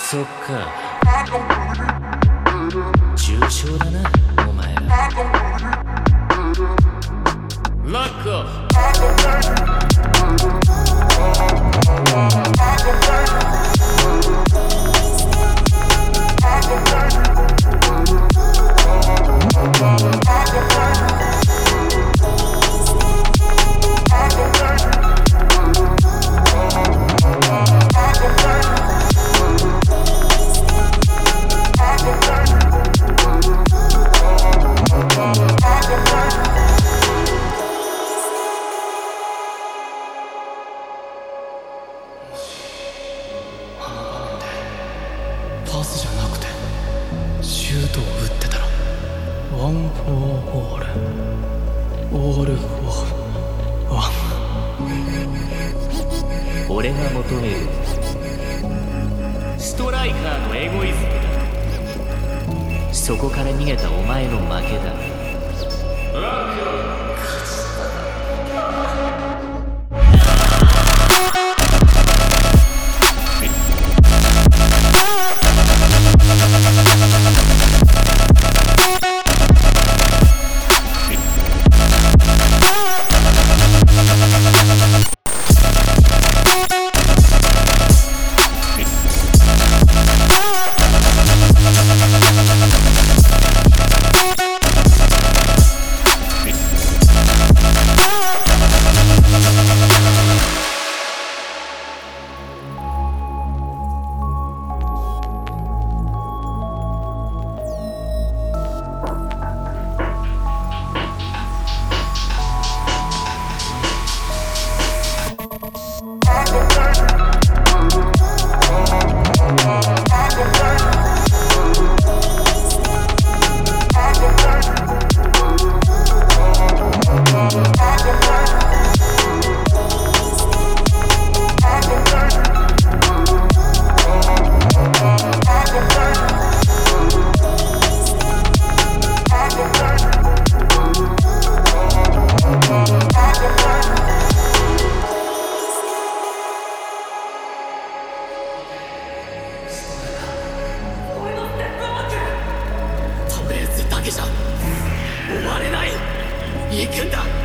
そっか、重症だなお前ら。ラックオフ。 パスじゃなくてシュートを打ってたらワン・フォー・オール、オール・フォー・ワン。 俺が求めるストライカーのエゴイズムだ。そこから逃げたお前の負けだ。 とりあえずだけじゃ終われない。行くんだ。